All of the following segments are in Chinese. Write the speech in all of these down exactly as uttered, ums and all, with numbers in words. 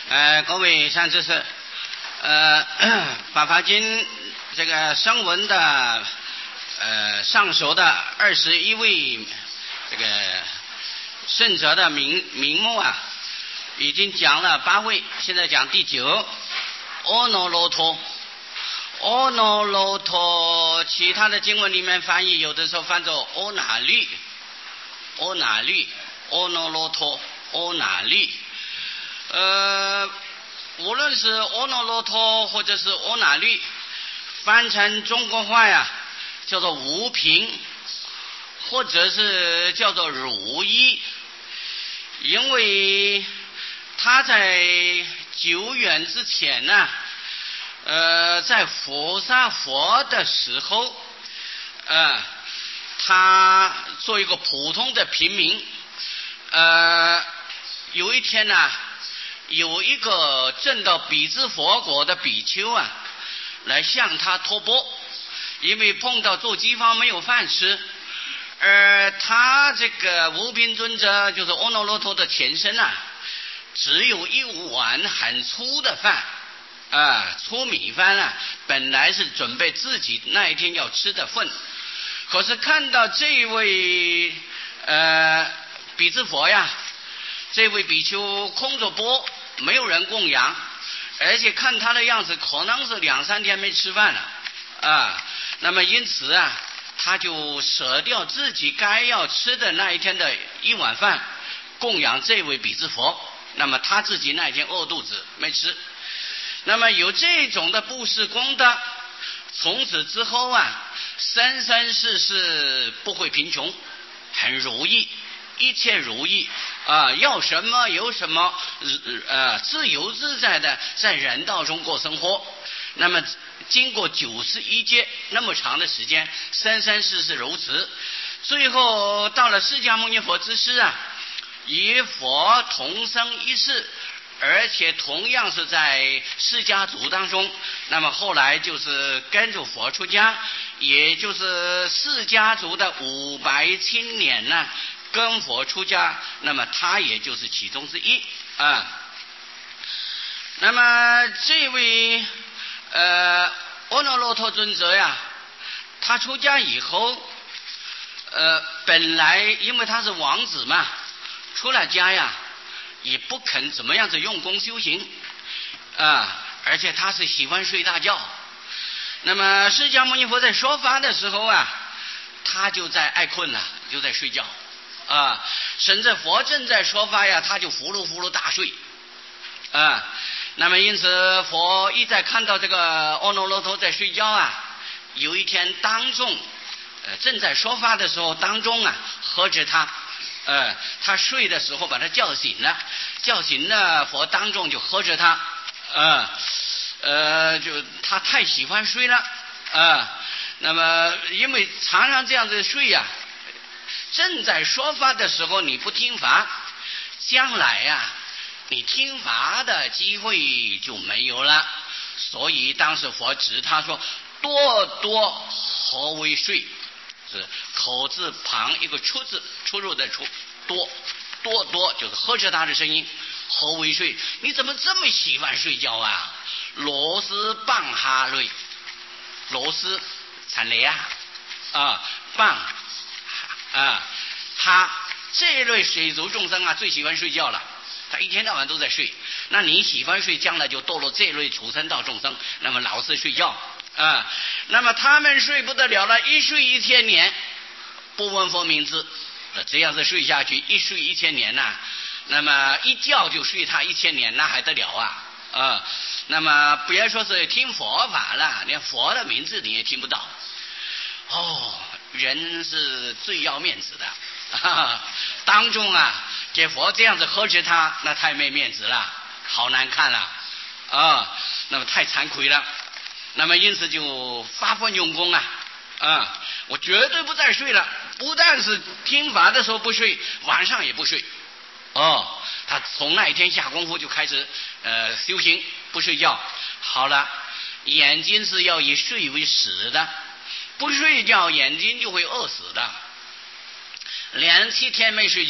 呃，各位善知识，呃，法华经这个声闻的呃上首的二十一位这个圣者的名名目啊，已经讲了八位，现在讲第九，阿耨罗陀。阿耨罗陀，其他的经文里面翻译，有的时候翻作阿那律，阿那律，阿耨罗陀，阿那律。呃，无论是阿耨罗陀或者是阿那律，翻成中国话呀，叫做无凭，或者是叫做如意，因为他在久远之前呢，呃，在佛杀佛的时候，呃，他做一个普通的平民，呃，有一天呢，有一个证到比支佛果的比丘啊，来向他托钵，因为碰到住饥荒没有饭吃，而他这个无凭尊者就是阿耨罗陀的前身啊，只有一碗很粗的饭啊，粗米饭啊，本来是准备自己那一天要吃的份，可是看到这位呃比支佛呀，这位比丘空着钵，没有人供养，而且看他的样子可能是两三天没吃饭了啊，那么因此啊，他就舍掉自己该要吃的那一天的一碗饭，供养这位比支佛，那么他自己那一天饿肚子没吃。那么有这种的布施功德，从此之后啊，生生世世不会贫穷，很如意，一切如意啊，要什么有什么，呃，自由自在的在人道中过生活。那么经过九十一劫那么长的时间，生生世世如此，最后到了释迦牟尼佛之世啊，与佛同生一世，而且同样是在释迦族当中，那么后来就是跟着佛出家，也就是释迦族的五百青年呢，跟佛出家，那么他也就是其中之一啊。那么这位呃阿耨罗陀尊者呀，他出家以后，呃，本来因为他是王子嘛，出了家呀，也不肯怎么样子用功修行啊，而且他是喜欢睡大觉。那么释迦牟尼佛在说法的时候啊，他就在爱困了，就在睡觉啊，甚至佛正在说法呀，他就呼噜呼噜大睡啊。那么因此佛一再看到这个阿耨罗陀在睡觉啊，有一天当众呃正在说法的时候，当中啊呵斥他，呃他睡的时候把他叫醒了，叫醒了佛当众就呵斥他，呃呃就他太喜欢睡了啊、呃，那么因为常常这样子睡呀、啊，正在说法的时候你不听法，将来呀、啊你听法的机会就没有了，所以当时佛指他说多多何为睡，是口字旁一个出字，出入的出，多多多就是呵斥他的声音，何为睡，你怎么这么喜欢睡觉啊？螺丝棒哈类，螺丝产雷啊啊棒啊哈，这类水族众生啊最喜欢睡觉了，他一天到晚都在睡，那你喜欢睡，将来就堕落这类畜生道众生，那么老是睡觉啊，那么他们睡不得了了，一睡一千年，不闻佛名字，这样子睡下去，一睡一千年呐、啊，那么一觉就睡他一千年，那还得了啊啊！那么别说是听佛法了，连佛的名字你也听不到。哦，人是最要面子的。啊，当中啊，这佛这样子呵斥他，那太没面子了，好难看了啊！那么太惭愧了。那么因此就发奋用功啊啊！我绝对不再睡了，不但是听法的时候不睡，晚上也不睡。哦，他从那一天下功夫就开始呃修行，不睡觉。好了，眼睛是要以睡为食的，不睡觉眼睛就会饿死的。连七天没睡觉，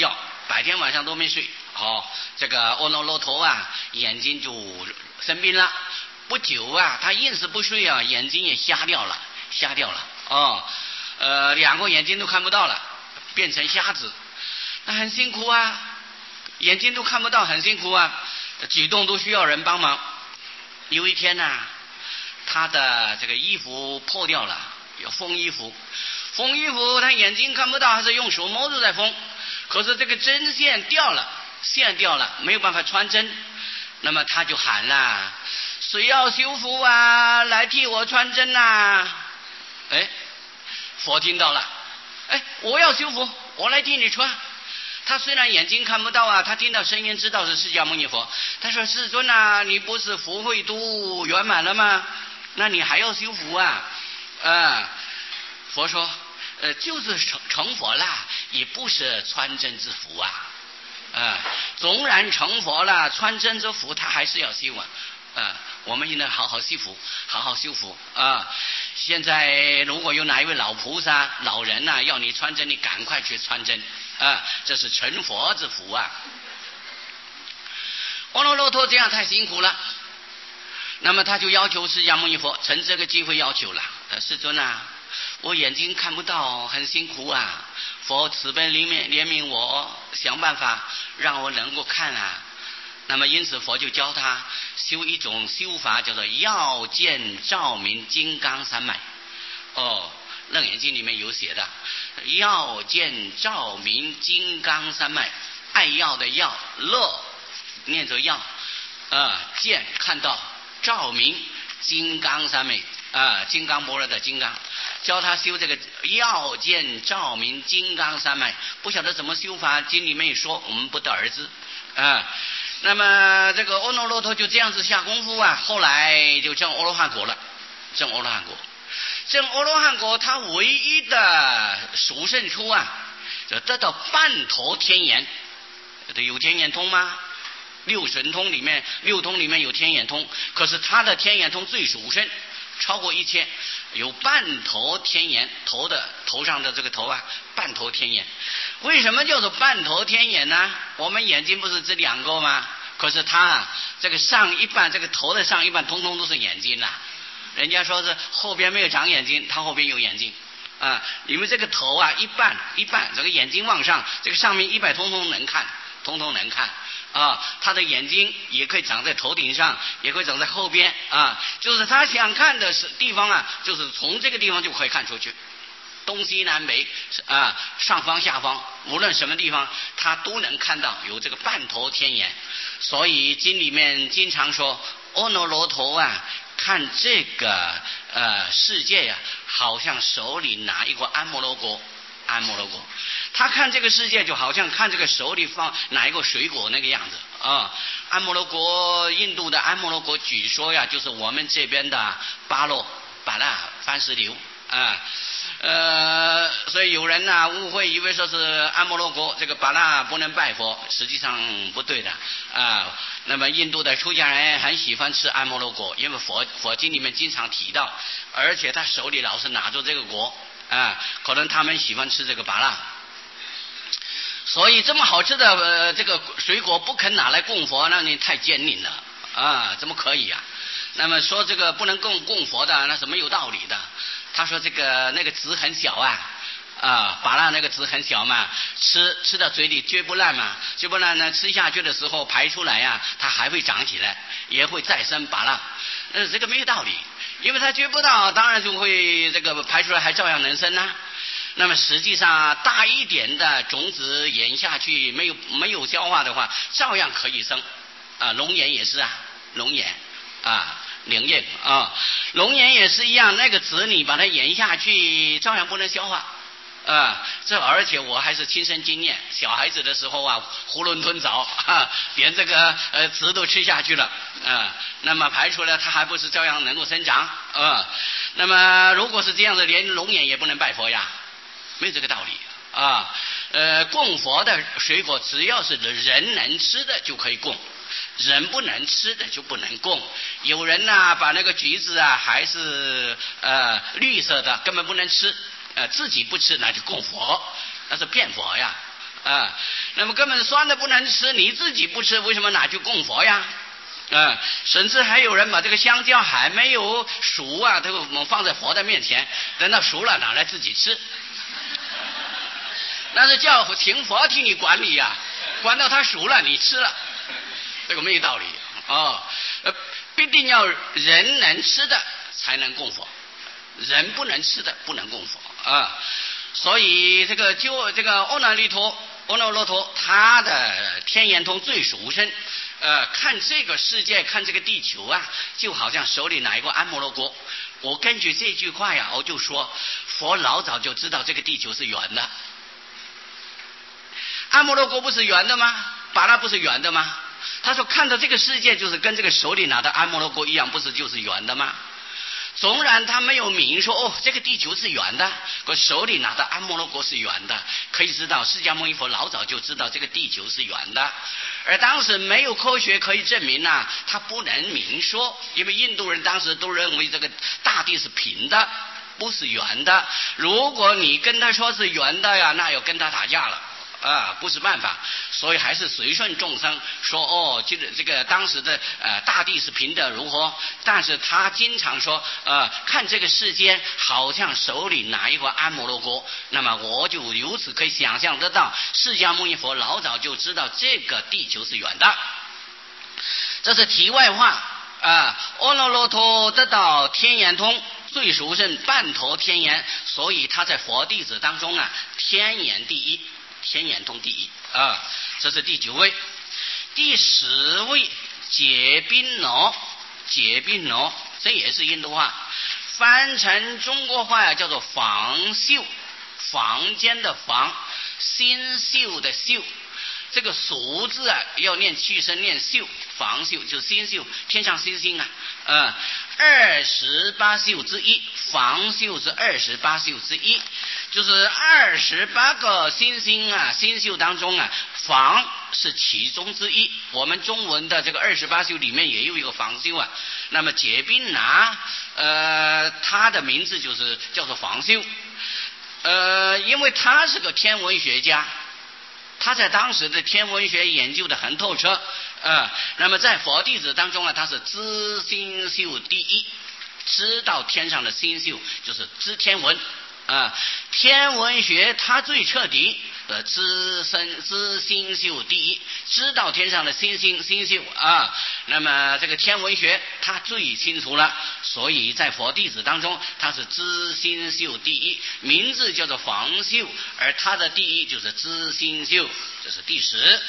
白天晚上都没睡。哦，这个阿耨罗陀啊，眼睛就生病了。不久啊，他硬是不睡啊，眼睛也瞎掉了，瞎掉了。哦，呃，两个眼睛都看不到了，变成瞎子，那很辛苦啊，眼睛都看不到，很辛苦啊，举动都需要人帮忙。有一天呢、啊，他的这个衣服破掉了，要缝衣服，缝衣服他眼睛看不到，还是用手摸着在缝，可是这个针线掉了，线掉了，没有办法穿针，那么他就喊了：谁要修复啊，来替我穿针啊。哎，佛听到了，哎，我要修复，我来替你穿。他虽然眼睛看不到啊，他听到声音知道是释迦牟尼佛。他说：世尊啊，你不是福慧度圆满了吗？那你还要修复啊？呃，佛说：呃，就是成成佛啦，也不是穿针之福啊。呃，纵然成佛了，穿针之福他还是要修啊。呃，我们应该好好修复，好好修复啊！现在如果有哪一位老菩萨、老人呐、啊，要你穿针，你赶快去穿针啊！这是成佛之福啊！阿耨罗陀这样太辛苦了，那么他就要求释迦牟尼佛，趁这个机会要求了：呃，世尊啊，我眼睛看不到，很辛苦啊！佛慈悲怜悯怜悯我，想办法让我能够看啊！那么因此佛就教他修一种修法，叫做要见照明金刚三昧。哦，楞严经里面有写的，要见照明金刚三昧，爱要的要，乐念着要，啊，见看到，照明金刚三昧，啊，金刚般若的金刚，教他修这个要见照明金刚三昧。不晓得怎么修法，经里面也说，我们不得而知啊。那么这个阿耨罗陀就这样子下功夫啊，后来就证阿罗汉果了，证阿罗汉果，证阿罗汉果，他唯一的殊胜处啊，就得到半陀天眼。有天眼通吗？六神通里面，六通里面有天眼通，可是他的天眼通最殊胜，超过一切，有半头天眼，头的头上的这个头啊，半头天眼。为什么叫做半头天眼呢？我们眼睛不是只两个吗？可是他啊，这个上一半，这个头的上一半通通都是眼睛啦。人家说是后边没有长眼睛，他后边有眼睛啊。因为这个头啊，一半一半，这个眼睛往上，这个上面一半通通能看，通通能看。啊，他的眼睛也可以长在头顶上，也可以长在后边啊，就是他想看的是地方啊，就是从这个地方就可以看出去，东西南北啊，上方下方，无论什么地方他都能看到，有这个半头天眼。所以经里面经常说，阿耨罗陀啊，看这个呃世界呀、啊，好像手里拿一个安摩罗果。安摩罗果，他看这个世界就好像看这个手里放哪一个水果那个样子啊。安摩罗果，印度的安摩罗果，据说呀，就是我们这边的巴洛巴拉番石榴啊。呃，所以有人呢、啊、误会以为说是安摩罗果，这个巴拉不能拜佛，实际上不对的啊。那么印度的出家人很喜欢吃安摩罗果，因为佛佛经里面经常提到，而且他手里老是拿着这个果。啊，可能他们喜欢吃这个芭乐，所以这么好吃的、呃、这个水果不肯拿来供佛，那你太奸佞了啊！怎么可以啊？那么说这个不能供供佛的，那是没有道理的。他说这个那个籽很小啊，啊，芭乐那个籽很小嘛，吃吃到嘴里绝不烂嘛，绝不烂呢，吃下去的时候排出来呀、啊，它还会长起来，也会再生芭乐，呃，这个没有道理。因为它觉不到，当然就会这个排出来还照样能生啊。那么实际上大一点的种子眼下去没有没有消化的话，照样可以生啊。龙眼也是啊，龙眼啊，灵验啊，龙眼也是一样，那个籽你把它眼下去，照样不能消化啊。这而且我还是亲身经验，小孩子的时候啊，囫囵吞枣啊，连这个呃籽都吃下去了啊。那么排出来，它还不是照样能够生长啊？那么如果是这样子，连龙眼也不能拜佛呀，没有这个道理啊。呃，供佛的水果，只要是人能吃的就可以供，人不能吃的就不能供。有人呢、啊，把那个橘子啊，还是呃绿色的，根本不能吃，呃自己不吃，那就供佛，那是骗佛呀啊，那么根本酸的不能吃，你自己不吃，为什么拿去供佛呀？啊，甚至还有人把这个香蕉还没有熟啊，都放在佛的面前，等到熟了拿来自己吃。那是叫请佛替你管理呀，管到它熟了你吃了，这个没有道理哦。呃，必定要人能吃的才能供佛，人不能吃的不能供佛啊。所以这个就这个阿耨利陀阿耨罗陀他的天眼通最殊胜，呃，看这个世界，看这个地球啊，就好像手里拿一个阿摩罗锅。我根据这句话呀，我就说佛老早就知道这个地球是圆的。阿摩罗锅不是圆的吗？巴拉不是圆的吗？他说看到这个世界就是跟这个手里拿的阿摩罗锅一样，不是就是圆的吗？纵然他没有明说哦，这个地球是圆的，可手里拿的阿摩罗锅是圆的，可以知道释迦牟尼佛老早就知道这个地球是圆的。而当时没有科学可以证明啊，他不能明说，因为印度人当时都认为这个大地是平的，不是圆的。如果你跟他说是圆的呀，那要跟他打架了。啊，不是办法，所以还是随顺众生说哦，这个这个当时的呃大地是平的如何？但是他经常说呃，看这个世间好像手里拿一个阿摩罗锅，那么我就由此可以想象得到，释迦牟尼佛老早就知道这个地球是圆的。这是题外话啊。阿耨罗陀得到天眼通，最殊胜半陀天眼，所以他在佛弟子当中啊，天眼第一。天眼通第一啊，这是第九位。第十位解宾罗，解宾罗这也是印度话，翻成中国话呀叫做房宿，房间的房，新宿的宿，这个俗字啊要念去声念宿，房宿就是新宿，天上星星啊，呃，二十八宿之一，房宿是二十八宿之一，就是二十八个星星啊，星宿当中啊，房是其中之一。我们中文的这个二十八宿里面也有一个房宿啊。那么解宾拿，呃，他的名字就是叫做房宿，呃，因为他是个天文学家。他在当时的天文学研究的很透彻，呃，那么在佛弟子当中呢，他是知星宿第一，知道天上的星宿就是知天文啊、呃，天文学他最彻底，呃，知生知星宿第一，知道天上的星星星宿啊。那么这个天文学他最清楚了，所以在佛弟子当中他是知星宿第一，名字叫做房宿，而他的第一就是知星宿，这是第十。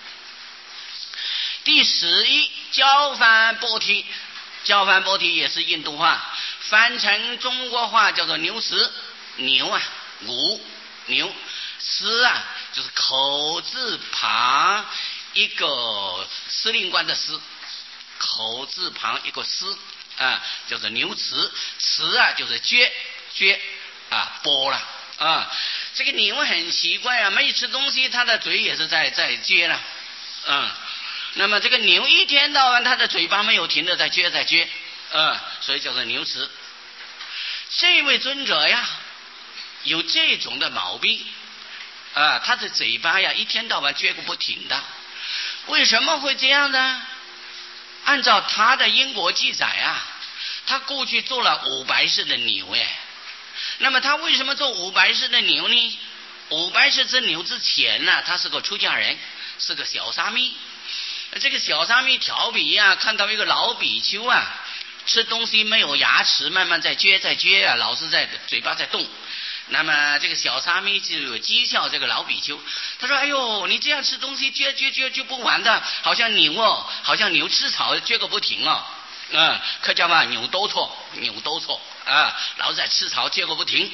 第十一交梵波提，交梵波提也是印度话，翻成中国话叫做牛石，牛啊，牛牛，石啊就是口字旁一个司令官的司，口字旁一个司啊，叫做牛池，池啊就是撅撅啊波了啊。这个牛很奇怪啊，没吃东西，它的嘴也是在在撅了，嗯。那么这个牛一天到晚它的嘴巴没有停的在撅在撅，呃，所以叫做牛池。这位尊者呀，有这种的毛病啊、呃，他的嘴巴呀一天到晚撅个不停的。为什么会这样呢？按照他的因果记载啊，他过去做了五百世的牛哎。那么他为什么做五百世的牛呢？五百世之牛之前呢、啊，他是个出家人，是个小沙弥。这个小沙弥调皮啊，看到一个老比丘啊，吃东西没有牙齿，慢慢在撅在撅啊，老是在嘴巴在动。那么这个小沙弥就有讥笑这个老比丘，他说：“哎呦，你这样吃东西撅撅撅撅不完的，好像牛哦，好像牛吃草撅个不停哦。嗯，客家话牛都错，牛都错啊，老是在吃草撅个不停。”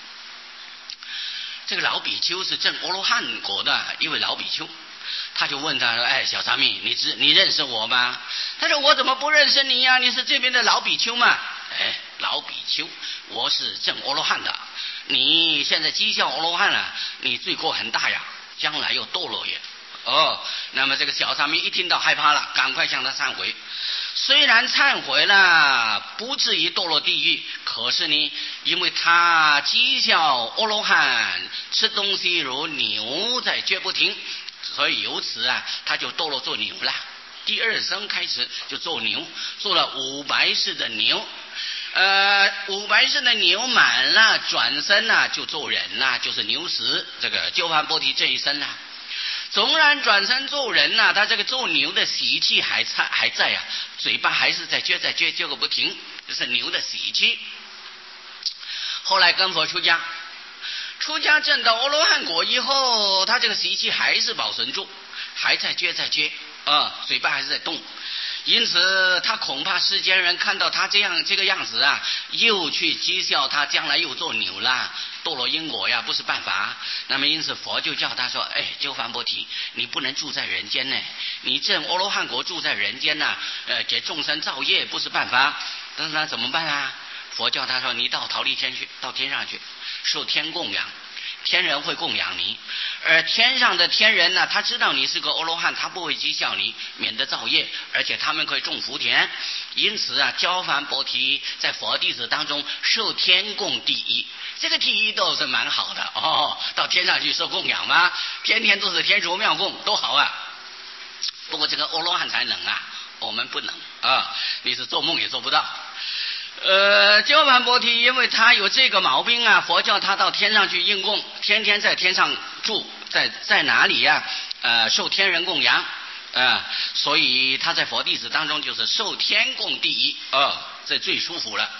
这个老比丘是证阿罗汉果的一位老比丘。他就问他说：“哎，小沙弥，你知你认识我吗？”他说：“我怎么不认识你呀、啊？你是这边的老比丘嘛？”哎，老比丘，我是证阿罗汉的。你现在讥笑阿罗汉啊，你罪过很大呀，将来要堕落也。哦，那么这个小沙弥一听到害怕了，赶快向他忏悔。 虽然忏悔了，不至于堕落地狱，可是呢，因为他讥笑阿罗汉吃东西如牛在绝不停，所以由此啊，他就堕落做牛了。第二生开始就做牛，做了五百世的牛。呃，五百世的牛满了，转身呢、啊、就做人啦、啊，就是牛时这个鸠梵波提这一生啦、啊。纵然转身做人呐、啊，他这个做牛的习气还在还在啊，嘴巴还是在撅在撅撅个不停，这是牛的习气。后来跟佛出家，出家证到阿罗汉果以后，他这个习气还是保存住，还在撅在撅啊、呃，嘴巴还是在动。因此他恐怕世间人看到他这样这个样子啊，又去讥笑他，将来又做牛啦，堕落因果呀，不是办法。那么因此佛就叫他说，哎，鸠梵波提，你不能住在人间呢，你证阿罗汉国住在人间呐、啊，呃，给众生造业不是办法。但是那怎么办啊？佛叫他说，你到忉利天去，到天上去受天供养，天人会供养你，而天上的天人呢，他知道你是个阿罗汉，他不会讥笑你，免得造业，而且他们可以种福田。因此啊，鸠梵波提在佛弟子当中受天供第一，这个第一都是蛮好的哦。到天上去受供养吗？天天都是天竺妙供，多好啊！不过这个阿罗汉才能啊，我们不能啊，你是做梦也做不到。呃，鸠梵波提因为他有这个毛病啊，佛教他到天上去应供，天天在天上住，在在哪里呀、啊？呃，受天人供养啊、呃，所以他在佛弟子当中就是受天供第一啊、呃，这最舒服了。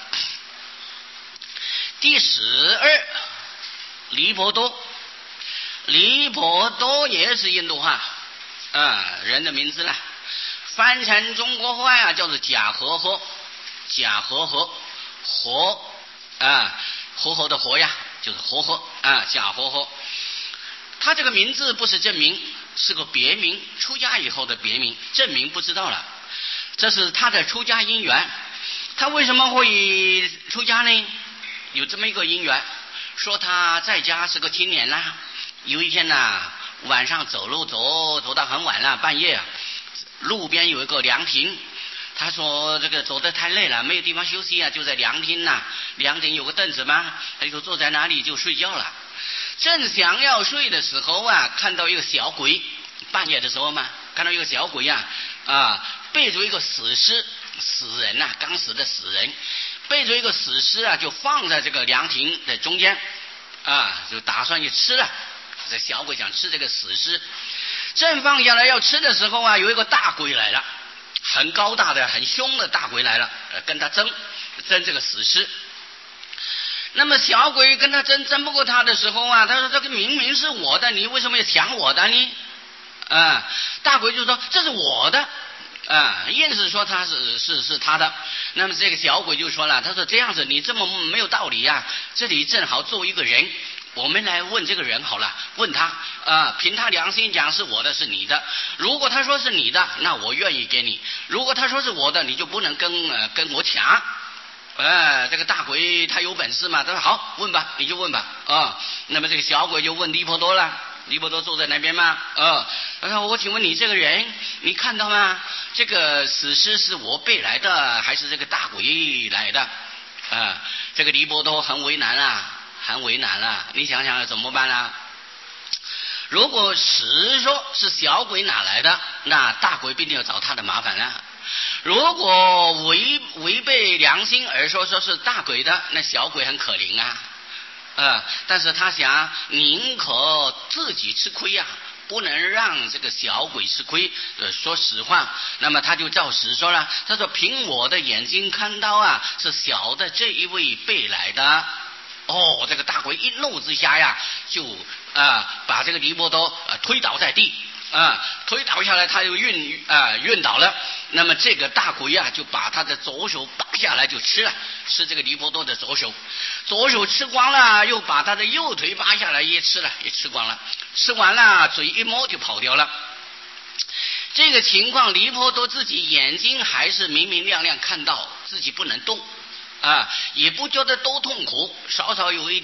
第十二，离婆多，离婆多也是印度话啊、呃、人的名字了，翻成中国话啊叫做假和合。假和合活啊，活活的活呀，就是活活啊，假和合。他这个名字不是正名，是个别名，出家以后的别名，正名不知道了。这是他的出家因缘。他为什么会出家呢？有这么一个因缘，说他在家是个青年啦，有一天呐、啊，晚上走路走走到很晚了，半夜啊，路边有一个凉亭。他说这个走得太累了，没有地方休息啊，就在凉亭呐、啊，凉亭有个凳子嘛，他就坐在那里就睡觉了。正想要睡的时候啊，看到一个小鬼，半夜的时候嘛，看到一个小鬼啊啊，背着一个死尸，死人呐、啊，刚死的死人，背着一个死尸啊，就放在这个凉亭的中间啊，就打算去吃了。这小鬼想吃这个死尸，正放下来要吃的时候啊，有一个大鬼来了。很高大的很凶的大鬼来了，呃，跟他争争这个死尸。那么小鬼跟他争争不过他的时候啊，他说这个明明是我的，你为什么要抢我的呢？啊，大鬼就说这是我的啊，硬是说他是是是他的。那么这个小鬼就说了，他说这样子你这么没有道理呀、啊，这里正好做一个人。我们来问这个人好了，问他啊、呃，凭他良心讲是我的是你的，如果他说是你的，那我愿意给你；如果他说是我的，你就不能跟呃跟我抢。呃，这个大鬼他有本事嘛，他说好，问吧，你就问吧啊、呃。那么这个小鬼就问离婆多了，离婆多坐在那边嘛啊、呃，他说我请问你这个人，你看到吗？这个死尸是我背来的，还是这个大鬼来的？啊、呃，这个离婆多很为难啊。很为难了，你想想怎么办呢？如果实说是小鬼哪来的，那大鬼必定要找他的麻烦了。如果违违背良心而说说是大鬼的，那小鬼很可怜啊。呃，但是他想宁可自己吃亏呀、啊，不能让这个小鬼吃亏。呃，说实话，那么他就照实说了。他说：“凭我的眼睛看到啊，是小的这一位背来的。”哦，这个大鬼一怒之下呀，就啊、呃、把这个离婆多呃推倒在地啊、呃，推倒下来，他就晕啊、呃、晕倒了。那么这个大鬼啊，就把他的左手拔下来就吃了，吃这个离婆多的左手，左手吃光了，又把他的右腿拔下来也吃了，也吃光了，吃完了嘴一摸就跑掉了。这个情况，离婆多自己眼睛还是明明亮亮看到，自己不能动。啊，也不觉得多痛苦，稍稍有一点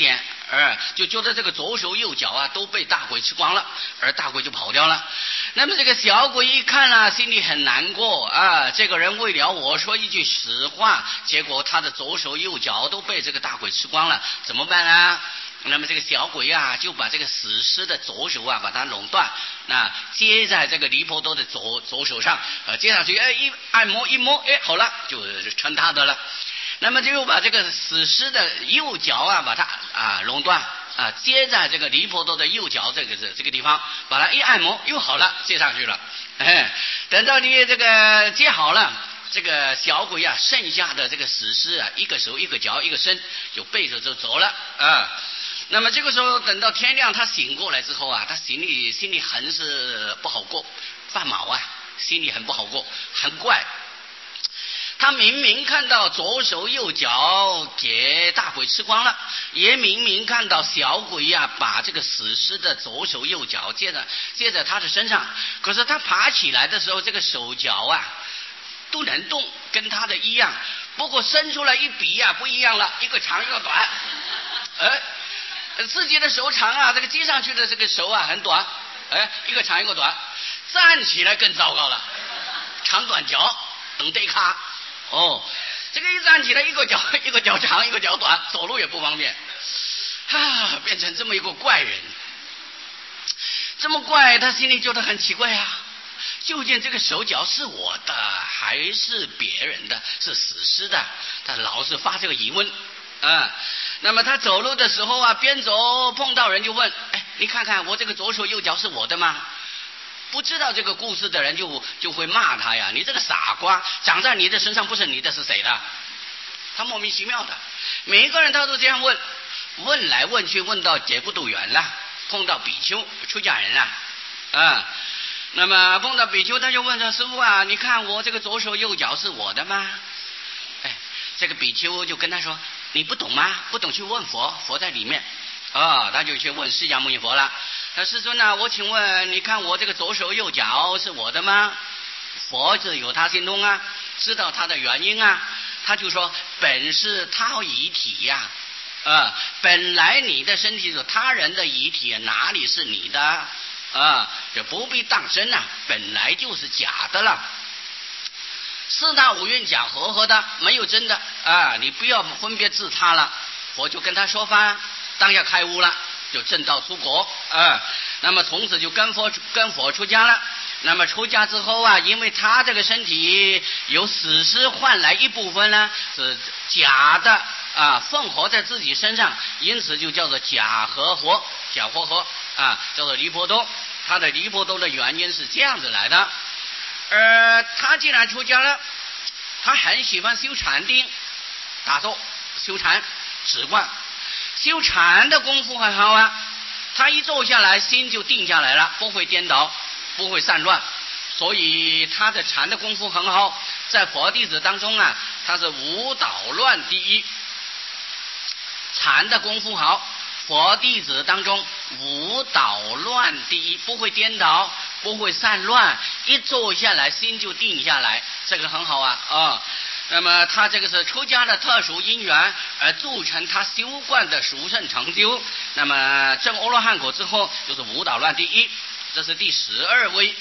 呃，就觉得这个左手右脚啊都被大鬼吃光了，而大鬼就跑掉了。那么这个小鬼一看啊，心里很难过啊，这个人为了我说一句实话，结果他的左手右脚都被这个大鬼吃光了，怎么办呢？那么这个小鬼啊，就把这个死尸的左手啊，把它垄断，那接在这个离婆多的左左手上，呃，接上去，哎，一按摩一摸，哎，好了，就成他的了。那么就又把这个死尸的右脚啊，把它啊垄断啊，接在这个离婆多的右脚这个这这个地方，把它一按摩又好了，接上去了。哎，等到你这个接好了，这个小鬼啊，剩下的这个死尸啊，一个手一个脚一个身，就背着就走了啊。那么这个时候等到天亮，他醒过来之后啊，他心里心里很是不好过，犯毛啊，心里很不好过，很怪。他明明看到左手右脚给大鬼吃光了，也明明看到小鬼呀、啊、把这个死尸的左手右脚接着接在他的身上，可是他爬起来的时候，这个手脚啊都能动，跟他的一样，不过伸出来一比呀、啊、不一样了，一个长一个短，哎。自己的手长啊，这个接上去的这个手啊很短，哎，一个长一个短，站起来更糟糕了，长短脚等对卡，哦，这个一站起来一个脚一个脚长一个脚短，走路也不方便，啊，变成这么一个怪人，这么怪，他心里觉得很奇怪啊，究竟这个手脚是我的还是别人的，是死尸的？他老是发这个疑问。嗯，那么他走路的时候啊，边走碰到人就问，哎，你看看我这个左手右脚是我的吗？不知道这个故事的人就就会骂他呀，你这个傻瓜，长在你的身上不是你的是谁的？他莫名其妙的，每一个人他都这样问，问来问去问到节骨度远了，碰到比丘出家人了，啊、嗯，那么碰到比丘他就问说，师父啊，你看我这个左手右脚是我的吗？哎，这个比丘就跟他说，你不懂吗？不懂去问佛，佛在里面。哦，他就去问释迦牟尼佛了。他世尊啊，我请问，你看我这个左手右脚是我的吗？佛是有他心通啊，知道他的原因啊。他就说，本是他遗体呀、啊，啊，本来你的身体是他人的遗体，哪里是你的啊？就不必当真啊，本来就是假的了。四大五蕴假合合的，没有真的啊！你不要分别自他了。佛就跟他说法，当下开悟了，就正道出国啊。那么从此就跟佛跟佛出家了。那么出家之后啊，因为他这个身体由死尸换来一部分呢是假的啊，混合在自己身上，因此就叫做假合合，假合合啊，叫做离婆多。他的离婆多的原因是这样子来的。而他既然出家了，他很喜欢修禅定、打坐、修禅、止观。修禅的功夫很好啊，他一坐下来，心就定下来了，不会颠倒，不会散乱，所以他的禅的功夫很好。在佛弟子当中啊，他是无捣乱第一，禅的功夫好。佛弟子当中无捣乱第一，不会颠倒，不会散乱，一坐下来心就定下来，这个很好啊啊、哦！那么他这个是出家的特殊因缘而铸成他修观的殊胜成就。那么证阿罗汉果之后，就是无捣乱第一，这是第十二位。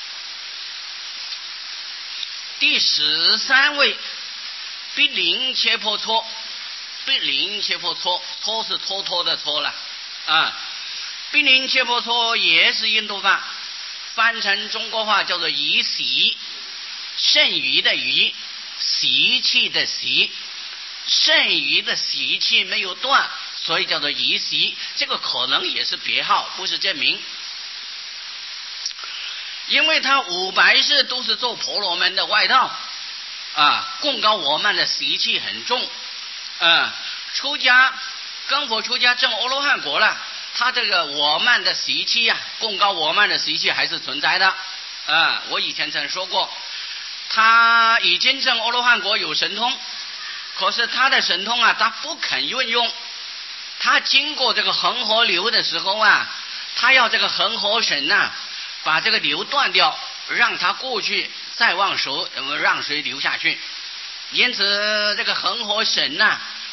第十三位，毗陵切婆磋。毗陵切婆磋，磋是蹉跎的蹉了啊。毗陵切婆磋也是印度话，翻成中国话叫做仪习，剩余的余，习气的习，剩余的习气没有断，所以叫做仪习。这个可能也是别号，不是真名。因为他五百世都是做婆罗门的外道啊，供高我慢的习气很重。嗯，出家跟佛出家证阿罗汉果了，他这个我慢的习气呀、啊，供高我慢的习气还是存在的。嗯，我以前曾说过，他已经证阿罗汉果有神通，可是他的神通啊，他不肯运用。他经过这个恒河流的时候啊，他要这个恒河神呐、啊，把这个流断掉，让他过去，再往手让水流下去。因此这个恒河神呐、啊，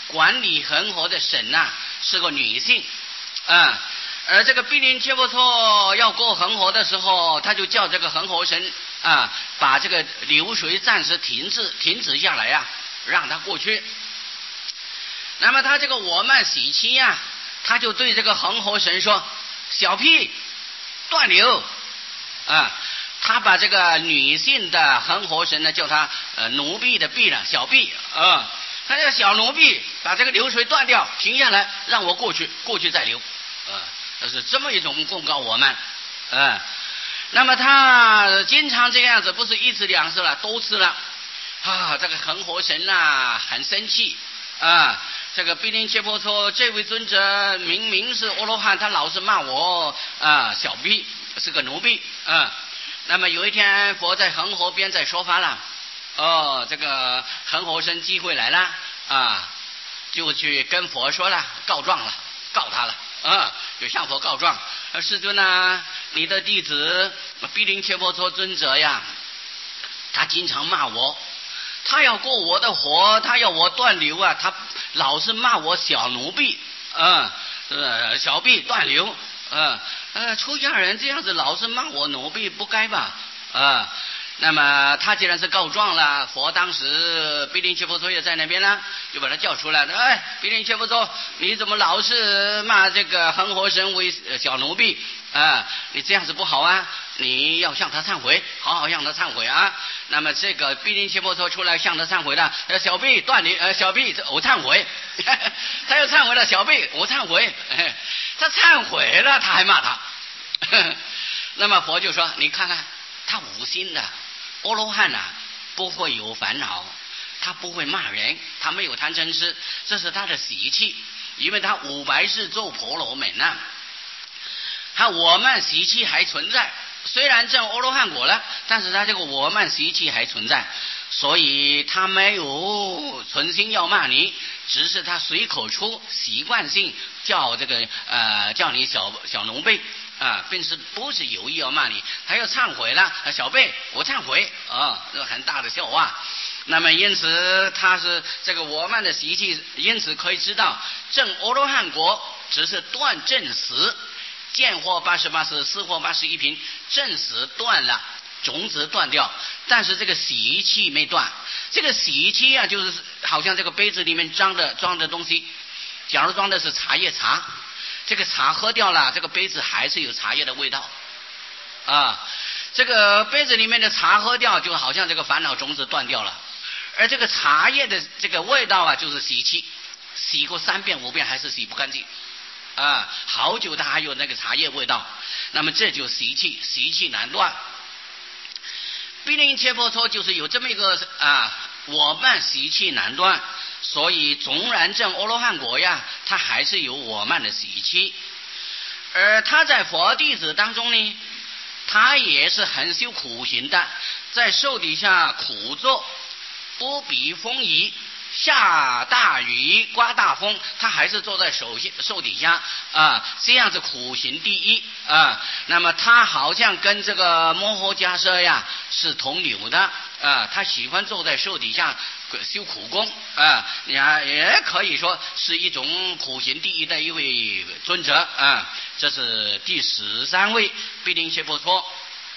管理恒河的神呐、啊、是个女性啊。而这个毗陵切波措要过恒河的时候，他就叫这个恒河神啊，把这个流水暂时停止停止下来呀、啊，让他过去。那么他这个我慢喜妻呀、啊，他就对这个恒河神说：“小婢断流啊！”他把这个女性的恒河神呢，叫他呃奴婢的婢了，小婢啊。他这个小奴婢把这个流水断掉，停下来，让我过去，过去再流啊。是这么一种公告我们，嗯，那么他经常这样子，不是一次两次了，多次了啊！这个恒河神呐、啊、很生气啊！这个毗陵切波措这位尊者明明是阿罗汉，他老是骂我啊小婢是个奴婢啊！那么有一天佛在恒河边在说法了，哦，这个恒河神机会来了啊，就去跟佛说了，告状了，告他了。啊，就向佛告状，世尊啊，你的弟子毗陵切波措尊者呀，他经常骂我，他要过我的火，他要我断流啊，他老是骂我小奴婢，啊，呃，小婢断流，啊，呃，出家人这样子老是骂我奴婢，不该吧？啊。那么他既然是告状了，佛当时毗陵切波措也在那边呢，就把他叫出来了。哎，毗陵切波措，你怎么老是骂这个恒河神为小奴婢啊？你这样子不好啊！你要向他忏悔，好好向他忏悔啊！那么这个毗陵切波措出来向他忏悔了，呃，小婢断你，呃，小婢我忏悔，他又忏悔了，小婢我忏悔，他忏悔了，他还骂他。那么佛就说，你看看他无心的。阿罗汉呐、啊，不会有烦恼，他不会骂人，他没有贪嗔痴，这是他的习气，因为他五百世做婆罗门呐、啊，他我慢习气还存在，虽然证阿罗汉果了，但是他这个我慢习气还存在，所以他没有存心要骂你，只是他随口出，习惯性叫这个呃叫你小小奴婢。啊，并是不是有意要骂你，他要忏悔了，小辈我忏悔啊，这很大的笑话。那么因此他是这个我慢的习气，因此可以知道证阿罗汉果只是断正死，见惑八十八识，思惑八十一品，正死断了，种子断掉，但是这个习气没断。这个习气啊，就是好像这个杯子里面装的装的东西，假如装的是茶叶茶。这个茶喝掉了，这个杯子还是有茶叶的味道啊。这个杯子里面的茶喝掉，就好像这个烦恼种子断掉了。而这个茶叶的这个味道啊，就是习气，洗过三遍五遍还是洗不干净啊，好久它还有那个茶叶味道。那么这就习气，习气难断。毗陵切波措就是有这么一个啊，我慢习气难断。所以纵然证阿罗汉果呀，他还是有我慢的习气，而他在佛弟子当中呢，他也是很修苦行的，在树底下苦坐，不比风雨，下大雨刮大风，他还是坐在树树底下啊，这样子苦行第一啊。那么他好像跟这个摩诃迦叶呀是同流的啊，他喜欢坐在树底下修苦功啊，也也可以说是一种苦行第一的一位尊者啊。这是第十三位毗陵切波措。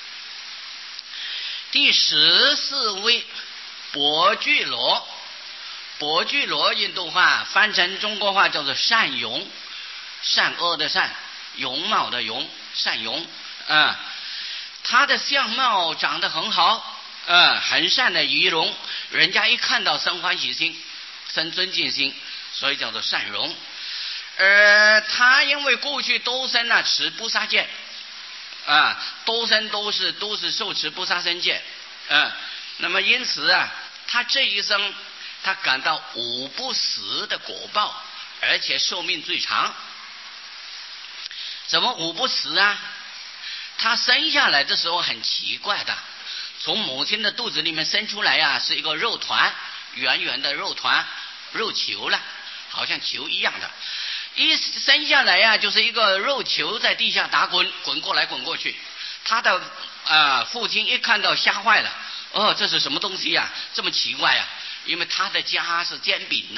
第十四位博俱罗，博俱罗印度话翻成中国话叫做善容，善恶的善，容貌的容，善容啊。他的相貌长得很好。呃，很善的仪容，人家一看到生欢喜心，生尊敬心，所以叫做善容。而他因为过去多生呢持不杀戒啊，多生都是都是受持不杀生戒啊，那么因此啊，他这一生他感到五不死的果报，而且寿命最长。怎么五不死啊？他生下来的时候很奇怪的。从母亲的肚子里面生出来呀、啊，是一个肉团，圆圆的肉团，肉球了，好像球一样的。一生下来呀、啊，就是一个肉球在地下打滚，滚过来滚过去。他的啊、呃、父亲一看到吓坏了，哦，这是什么东西呀、啊？这么奇怪呀、啊！因为他的家是煎饼的，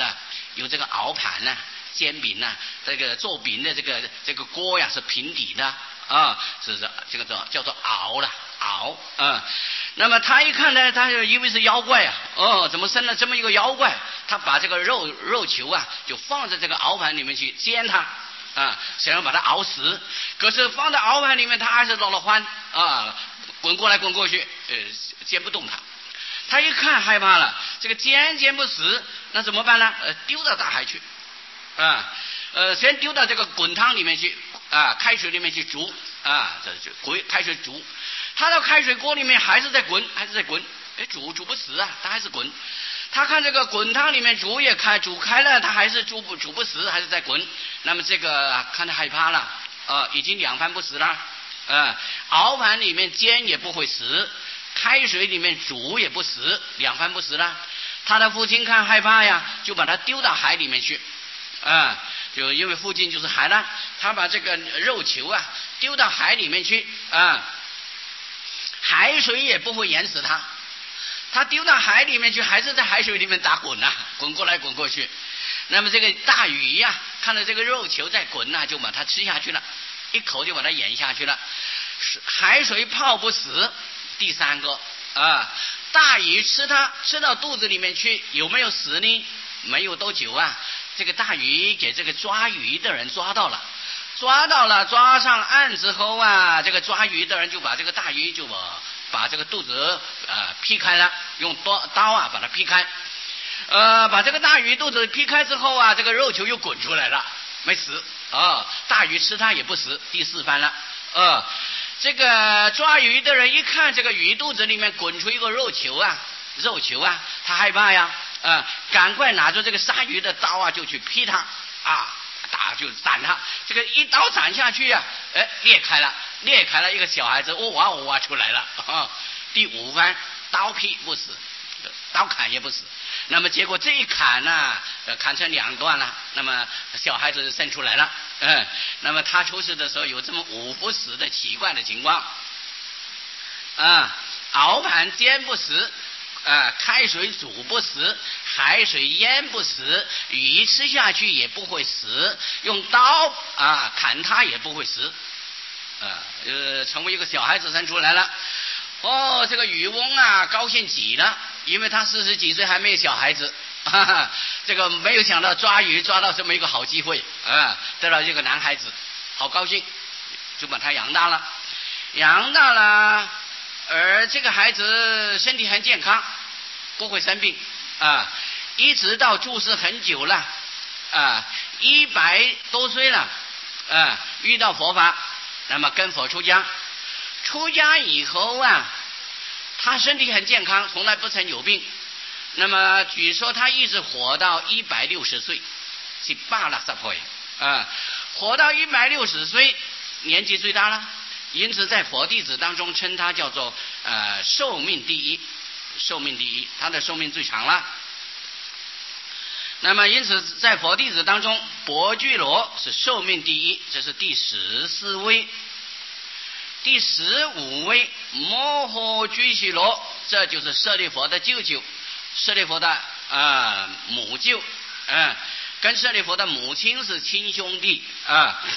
有这个熬盘呢、啊、煎饼呢、啊，这个做饼的这个这个锅呀是平底的啊，是是这个叫叫做熬了熬啊。那么他一看呢，他就以为是妖怪啊，哦，怎么生了这么一个妖怪？他把这个肉肉球啊，就放在这个熬盘里面去煎它啊，想要把它熬死。可是放在熬盘里面，他还是闹了欢啊，滚过来滚过去，呃，煎不动它。他一看害怕了，这个煎煎不死，那怎么办呢？呃，丢到大海去啊，呃，先丢到这个滚汤里面去啊，开水里面去煮啊，这就滚开水煮。他到开水锅里面还是在滚，还是在滚，哎，煮煮不死啊，他还是滚。他看这个滚汤里面煮也开，煮开了，他还是煮不煮不死，还是在滚。那么这个看他害怕了，啊，已经两盘不死了，啊，熬盘里面煎也不会死，开水里面煮也不死，两盘不死了。他的父亲看害怕呀，就把他丢到海里面去，啊，就因为附近就是海了，他把这个肉球啊丢到海里面去啊。海水也不会淹死他，他丢到海里面去，还是在海水里面打滚啊，滚过来滚过去。那么这个大鱼呀、啊，看到这个肉球在滚啊，就把它吃下去了，一口就把它咽下去了。海水泡不死。第三个啊，大鱼吃它吃到肚子里面去，有没有死呢？没有多久啊，这个大鱼给这个抓鱼的人抓到了。抓到了，抓上岸之后啊，这个抓鱼的人就把这个大鱼就把把这个肚子呃劈开了，用刀刀啊把它劈开，呃把这个大鱼肚子劈开之后啊，这个肉球又滚出来了，没死啊、哦，大鱼吃它也不死。第四番了，呃，这个抓鱼的人一看这个鱼肚子里面滚出一个肉球啊，肉球啊，他害怕呀，啊、呃，赶快拿着这个杀鱼的刀啊就去劈它啊。打就斩他，这个一刀斩下去啊，哎，裂开了，裂开了，一个小孩子哇哇哇出来了。啊、第五番刀劈不死，刀砍也不死。那么结果这一砍呢、啊，呃，砍成两段了。那么小孩子生出来了，嗯，那么他出世的时候有这么五不死的奇怪的情况，啊，熬盘煎不死。呃，开水煮不死，海水淹不死，鱼吃下去也不会死，用刀啊砍它也不会死，啊，呃，成为一个小孩子生出来了。哦，这个渔翁啊高兴极了，因为他四十几岁还没有小孩子，哈哈，这个没有想到抓鱼抓到这么一个好机会啊，得了这个男孩子，好高兴，就把他养大了，养大了。而这个孩子身体很健康，不会生病啊，一直到住世很久了啊，一百多岁了啊，遇到佛法，那么跟佛出家，出家以后啊，他身体很健康，从来不曾有病。那么据说他一直活到一百六十岁，是八了十岁啊，活到一百六十岁，年纪最大了。因此在佛弟子当中称他叫做呃寿命第一，寿命第一，他的寿命最长了。那么因此在佛弟子当中，薄居罗是寿命第一，这是第十四位。第十五位摩诃居士罗，这就是舍利佛的舅舅，舍利佛的啊、呃、母舅，嗯、呃，跟舍利佛的母亲是亲兄弟啊。呃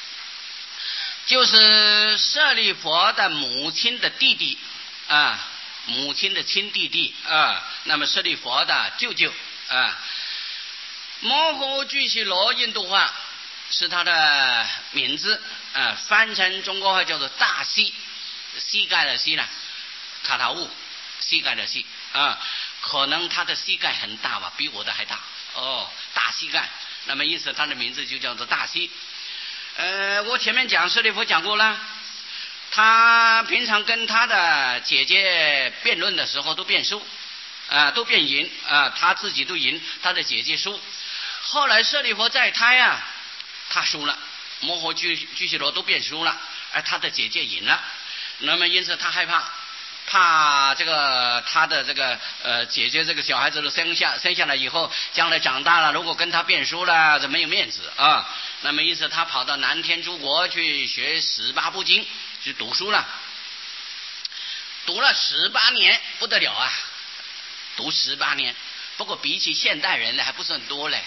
就是舍利佛的母亲的弟弟啊，母亲的亲弟弟啊，那么舍利佛的舅舅啊，摩诃居士罗印度话是他的名字啊，翻成中国话叫做大膝，膝盖的膝呢，卡塔乌，膝盖的膝啊，可能他的膝盖很大吧，比我的还大哦，大膝盖，那么因此他的名字就叫做大膝。呃，我前面讲舍利弗讲过了，他平常跟他的姐姐辩论的时候都辩输，啊、呃，都辩赢啊、呃，他自己都赢，他的姐姐输。后来舍利弗在胎啊，他输了，摩诃居居士罗都辩输了，而他的姐姐赢了。那么因此他害怕，怕这个他的这个呃姐姐这个小孩子生下生下来以后，将来长大了，如果跟他辩输了，这没有面子啊。那么因此他跑到南天竺国去学十八部经，去读书了，读了十八年，不得了啊，读十八年。不过比起现代人呢，还不是很多嘞。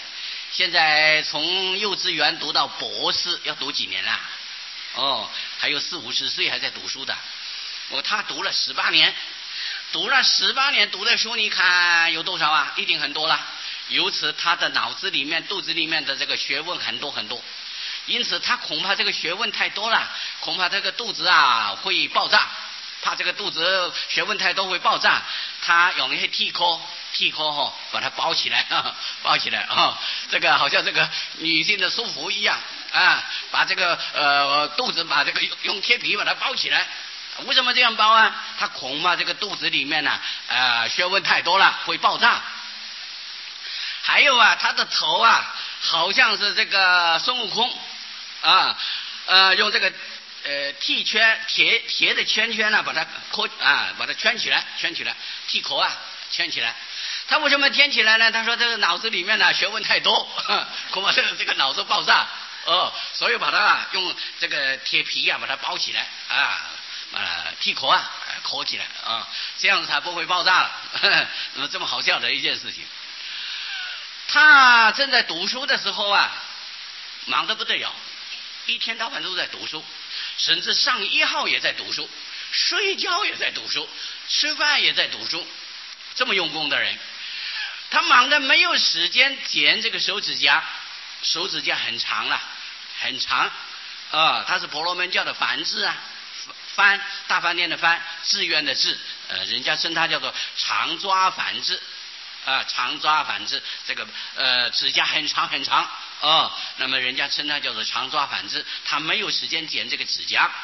现在从幼稚园读到博士要读几年啊？哦，还有四五十岁还在读书的。我他读了十八年，读了十八年读的书，你看有多少啊？一定很多了。由此他的脑子里面、肚子里面的这个学问很多很多，因此他恐怕这个学问太多了，恐怕这个肚子啊会爆炸。怕这个肚子学问太多会爆炸，他用一些剃壳，剃壳哈，把它包起来，呵包起来啊、哦，这个好像这个女性的束缚一样啊，把这个呃肚子把这个用用铁皮把它包起来。为什么这样包啊？他恐怕这个肚子里面呢、啊，呃学问太多了会爆炸。还有啊，他的头啊，好像是这个孙悟空啊，呃，用这个。呃，剃圈铁铁的圈圈呢、啊，把它扩啊，把它圈起来，圈起来，剃口啊，圈起来。他为什么圈起来呢？他说这个脑子里面呢、啊、学问太多，恐怕这个这个脑子爆炸哦，所以把它、啊、用这个铁皮啊把它包起来啊，啊剃口啊，口起来啊，这样子才不会爆炸了。那么这么好笑的一件事情。他正在读书的时候啊，忙得不得了，一天到晚都在读书。甚至上一号也在读书，睡觉也在读书，吃饭也在读书，这么用功的人，他忙得没有时间剪这个手指甲，手指甲很长了，很长啊、呃，他是婆罗门教的梵志啊，梵大饭店的梵，志愿的志，呃，人家称他叫做长抓梵志啊、呃，长抓梵志，这个呃指甲很长很长。哦，那么人家称他叫做长抓梵志，他没有时间剪这个指甲。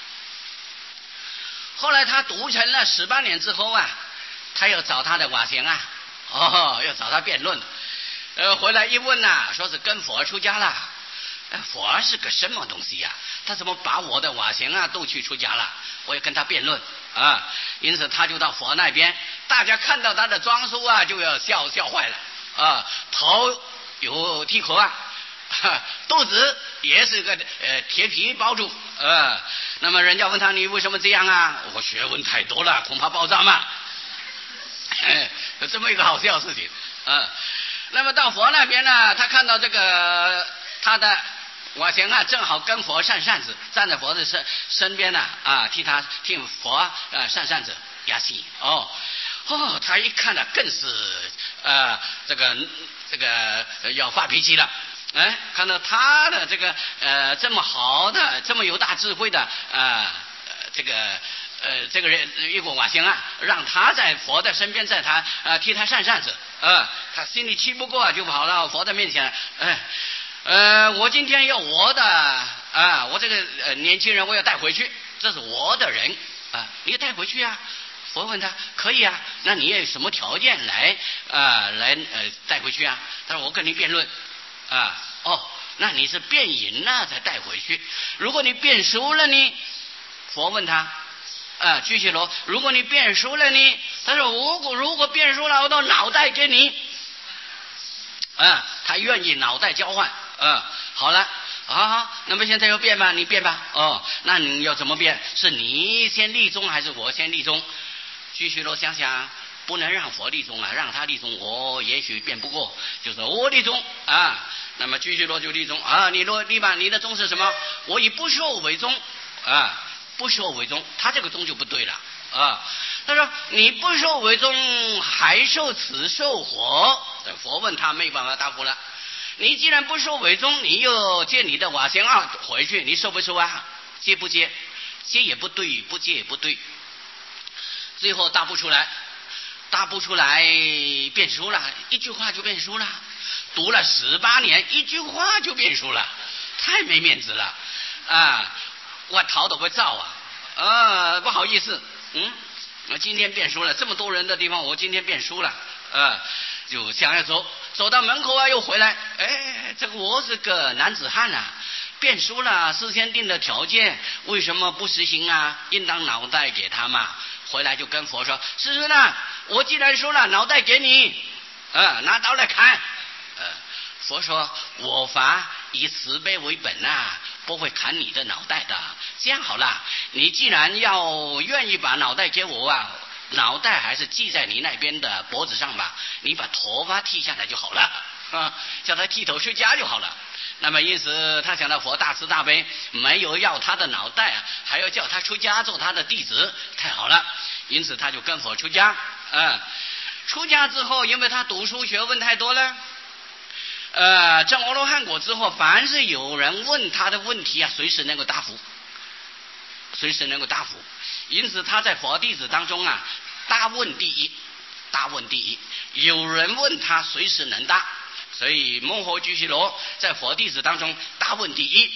后来他读成了十八年之后啊，他要找他的瓦贤啊，哦，要找他辩论，呃，回来一问呐、啊，说是跟佛出家了。佛是个什么东西呀、啊？他怎么把我的瓦贤啊都去出家了？我要跟他辩论啊，因此他就到佛那边，大家看到他的装束啊，就要笑笑坏了啊，头有剃口啊。肚子也是个呃铁皮包住，呃，那么人家问他你为什么这样啊？我学问太多了，恐怕爆炸嘛。有这么一个好笑的事情，嗯、呃，那么到佛那边呢，他看到这个他的瓦贤啊，正好跟佛扇扇子，站在佛的身身边呢，啊，替他替佛呃扇扇子压戏哦。哦，他一看呢，更是呃这个这个要发脾气了。哎，看到他的这个呃这么好的、这么有大智慧的啊、呃，这个呃这个人一个瓦贤啊，让他在佛的身边，在他呃替他扇扇子，呃，他心里气不过，就跑到佛的面前，哎，呃，我今天要我的啊、呃，我这个呃年轻人我要带回去，这是我的人啊、呃，你带回去啊？佛问他可以啊，那你有什么条件来啊、呃、来呃带回去啊？他说我跟你辩论。啊哦，那你是变赢了才带回去。如果你变输了呢？佛问他，啊，居士罗，如果你变输了呢？他说，如果如果变输了，我都脑袋给你。啊，他愿意脑袋交换。啊，好了，好好，那么现在要变吧，你变吧。哦，那你要怎么变？是你先立宗还是我先立宗？居士罗想想。不能让佛立宗啊，让他立宗，我也许辩不过，就是我立宗啊。那么居士罗就立宗啊，你罗立吧，你的宗是什么？我以不受为宗啊，不受为宗，他这个宗就不对了啊。他说你不受为宗，还受此受火？佛问他没办法答复了。你既然不受为宗，你又接你的瓦贤二回去，你受不受啊？接不接？接也不对，不接也不对。最后答不出来。答不出来，变输了，一句话就变输了。读了十八年，一句话就变输了，太没面子了啊！我逃都会造啊！啊，不好意思，嗯，我今天变输了，这么多人的地方，我今天变输了，啊，就想要走，走到门口啊，又回来，哎，这个我是个男子汉啊，变输了，事先定的条件，为什么不实行啊？应当脑袋给他嘛。回来就跟佛说：“师尊啊，我既然说了，脑袋给你，呃，拿刀来砍。”呃，佛说：“我法以慈悲为本啊，不会砍你的脑袋的。这样好了，你既然要愿意把脑袋给我啊，脑袋还是系在你那边的脖子上吧，你把头发剃下来就好了。” 啊，叫他剃头出家就好了。那么因此他想到佛大慈大悲，没有要他的脑袋啊，还要叫他出家做他的弟子，太好了。因此他就跟佛出家。嗯，出家之后，因为他读书学问太多了，呃，证阿罗汉果之后，凡是有人问他的问题啊，随时能够答复，随时能够答复。因此他在佛弟子当中啊，答问第一，答问第一，有人问他随时能答。所以摩诃居士罗在佛弟子当中答问第一。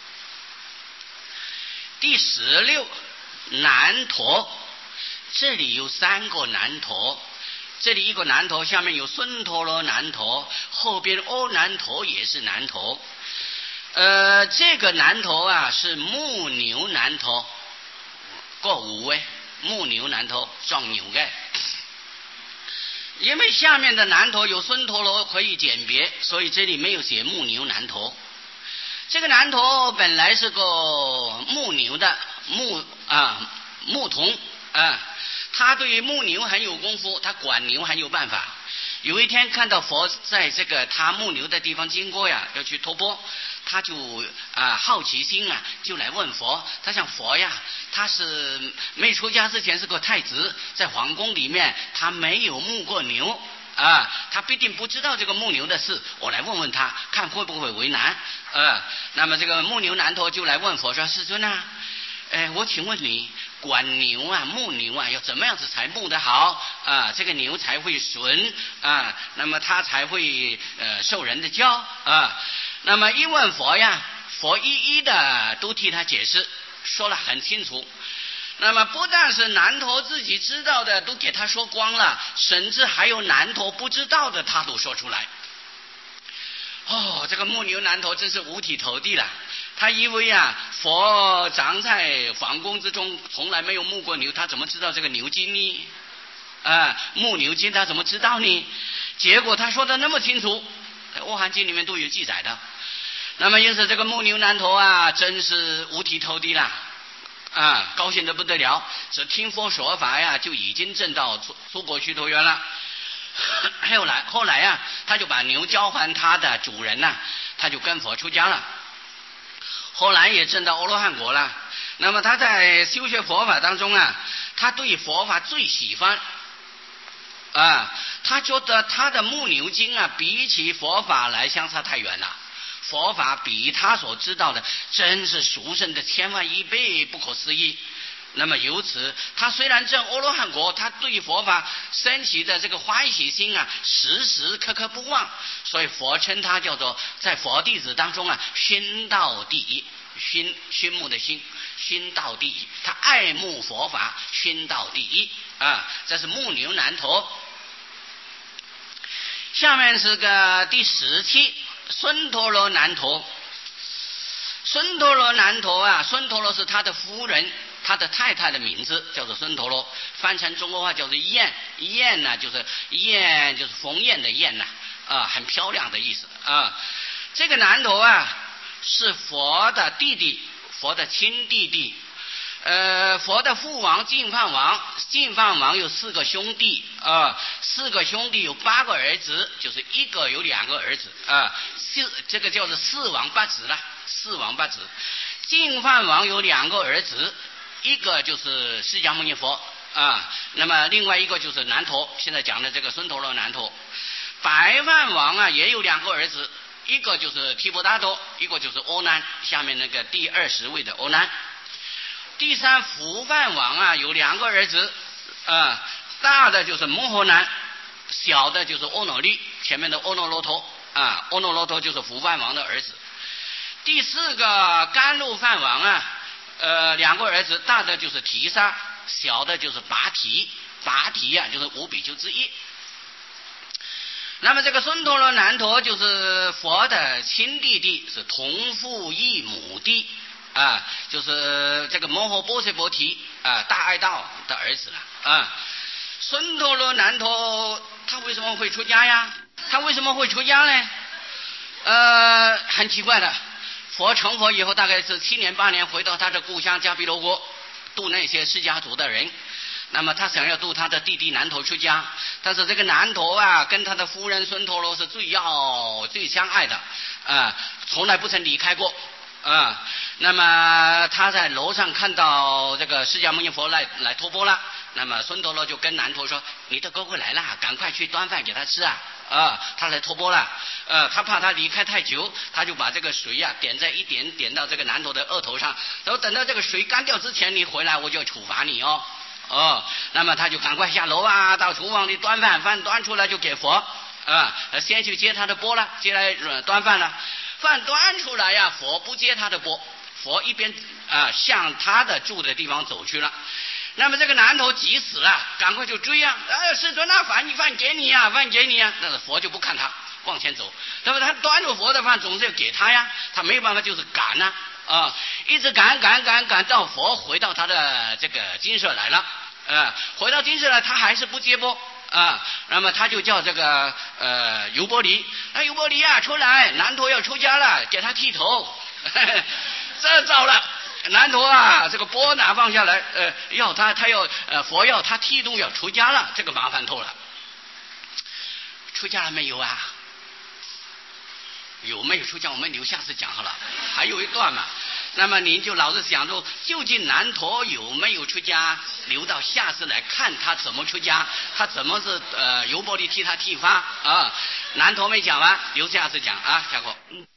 第十六，南陀，这里有三个南陀，这里一个南陀，下面有孙陀罗南陀，后边阿难陀也是南陀。呃，这个南陀啊是牧牛南陀，各五位牧牛南陀撞牛的。因为下面的南陀有孙陀罗可以简别，所以这里没有写牧牛南陀。这个南陀本来是个牧牛的牧啊牧童啊，他对于牧牛很有功夫，他管牛很有办法。有一天看到佛在这个他牧牛的地方经过呀，要去托钵，他就啊好奇心啊，就来问佛。他想佛呀，他是没出家之前是个太子，在皇宫里面他没有牧过牛啊，他必定不知道这个牧牛的事，我来问问他，看会不会为难。呃，那么这个牧牛南陀就来问佛说：“世尊啊，哎，我请问你，管牛啊，牧牛啊，要怎么样子才牧得好啊？这个牛才会顺啊，那么它才会呃受人的教啊。”那么一问佛呀，佛一一的都替他解释，说了很清楚。那么不但是南陀自己知道的都给他说光了，甚至还有南陀不知道的他都说出来。哦，这个牧牛南陀真是五体投地了。他以为啊，佛长在皇宫之中，从来没有牧过牛，他怎么知道这个牛经呢？啊，牧牛经他怎么知道呢？结果他说的那么清楚，在《阿含经》里面都有记载的。那么因此这个牧牛南陀啊，真是五体投地了。啊，高兴得不得了，只听佛说法呀，就已经证到出出国须陀园了。后来后来啊，他就把牛交还他的主人呐、啊，他就跟佛出家了。后来也证到阿罗汉果了。那么他在修学佛法当中啊，他对佛法最喜欢啊，他觉得他的牧牛经啊，比起佛法来相差太远了。佛法比他所知道的真是殊胜的千万亿倍，不可思议。那么由此，他虽然证阿罗汉果，他对佛法升起的这个欢喜心啊，时时刻刻不忘。所以佛称他叫做在佛弟子当中啊，熏道第一，熏熏木的熏，熏道第一。他爱慕佛法，熏道第一啊，这是牧牛南陀。下面是个第十期。孙陀罗南陀，孙陀罗南陀啊，孙陀罗是他的夫人，他的太太的名字叫做孙陀罗，翻成中国话叫做燕。燕呢、啊，就是燕，就是鸿雁的燕呐、啊，啊，很漂亮的意思啊。这个南陀啊，是佛的弟弟，佛的亲弟弟。呃，佛的父王净饭王，净饭王有四个兄弟啊，四个兄弟有八个儿子，就是一个有两个儿子啊，四这个叫做四王八子了，四王八子。净饭王有两个儿子，一个就是释迦牟尼佛啊，那么另外一个就是南陀，现在讲的这个孙陀罗南陀。白饭王啊也有两个儿子，一个就是提婆达多，一个就是阿难，下面那个第二十位的阿难。第三福饭王啊有两个儿子啊，大的就是摩诃难，小的就是阿耨利，前面的阿耨罗陀啊，阿耨罗陀就是福饭王的儿子。第四个甘露饭王啊，呃两个儿子，大的就是提沙，小的就是拔提，拔提啊就是五比丘之一。那么这个孙陀罗南陀就是佛的亲弟弟，是同父异母弟啊，就是这个摩诃波舍波提啊，大爱道的儿子了啊。孙陀罗南陀他为什么会出家呀？他为什么会出家呢？呃，很奇怪的，佛成佛以后大概是七年八年，回到他的故乡迦毗罗国，度那些释迦族的人。那么他想要度他的弟弟南陀出家，他但是这个南陀啊，跟他的夫人孙陀罗是最要最相爱的啊、呃，从来不曾离开过啊。那么他在楼上看到这个释迦牟尼佛来来托钵了，那么孙陀罗就跟南陀说：“你的哥哥来了，赶快去端饭给他吃啊！”啊，他来托钵了。呃，他怕他离开太久，他就把这个水呀、啊、点在一点点到这个南陀的额头上，然后等到这个水干掉之前，你回来我就处罚你哦。哦，那么他就赶快下楼啊，到厨房里端饭，饭端出来就给佛啊，先去接他的钵了，接来端饭了。饭端出来呀，佛不接他的钵，佛一边啊向他的住的地方走去了。那么这个南陀急死了，赶快就追啊！哎，世尊啊，饭饭给你呀、啊，饭给你呀、啊！但是佛就不看他，往前走。那么他端着佛的饭，总是要给他呀，他没有办法，就是赶呐啊，啊，一直赶赶赶赶到佛回到他的这个精舍来了，啊，回到精舍来，他还是不接钵啊。那么他就叫这个呃优波离，啊优波离啊，出来，南陀要出家了，给他剃头，呵呵这糟了。南陀啊，这个钵拿放下来，呃，要他，他要呃，佛要他剃度要出家了，这个麻烦透了。出家了没有啊？有没有出家？我们留下次讲好了，还有一段嘛。那么您就老是想着，究竟南陀有没有出家？留到下次来看他怎么出家，他怎么是呃优波离替他剃发啊？南陀没讲完，留下次讲啊，下课。嗯。